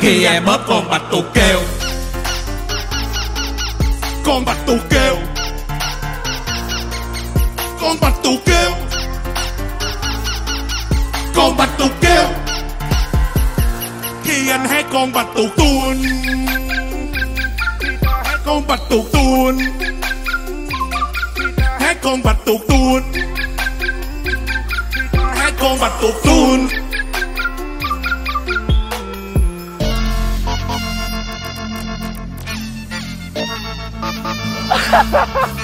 Khi em ấp con bạch tuộc kêu, con bạch tuộc kêu, con bạch tuộc kêu, con bạch tuộc kêu. Khi anh hát con bạch tuộc tuôn, hát con bạch tuộc tuôn, hát con bạch tuộc tuôn, hát con bạch tuộc tuôn. Ha ha ha!